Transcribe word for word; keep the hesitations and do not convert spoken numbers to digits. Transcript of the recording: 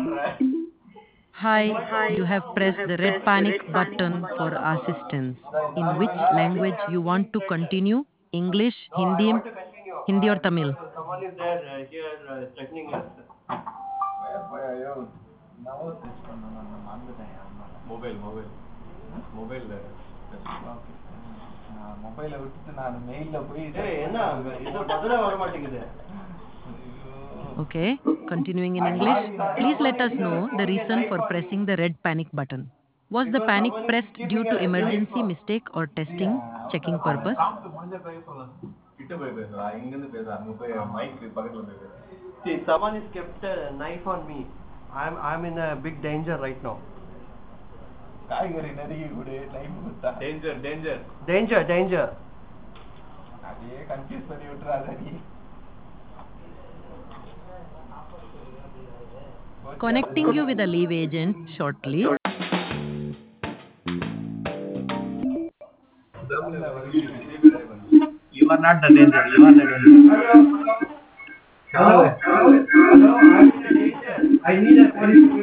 Hi, you have pressed the red panic button for assistance. In which language you want to continue? English, No, I Hindi, want to continue Hindi or uh, because Tamil? uh, someone is there uh, here uh, threatening us. Mobile, mobile, mobile. மொபைலை விட்டுட்டு நான் மெயில்ல போய் ஏய் என்ன இது பதிலே வர மாட்டேங்குது. Okay, continuing in English. Please let us know the reason for pressing the red panic button. Was the Because panic someone is pressed due keeping to a knife. emergency mistake or testing, checking purpose? கிட்ட போய் பேசுறா இங்க இருந்து பேச அங்க போய் mic பக்கத்துல போய் பேச See, someone has kept a knife on me. I'm I'm in a big danger right now. காய்கறி நறுக்கி கொடு டைம் கொடுத்தா Danger, danger. Danger, danger. அதையே கன்ஃபியூஸ் பண்ணி விட்டுறாத நீ Connecting you with a leave agent shortly. You are not the danger. You are the danger. Hello? Hello? Hello? I'm in a danger. I need a police.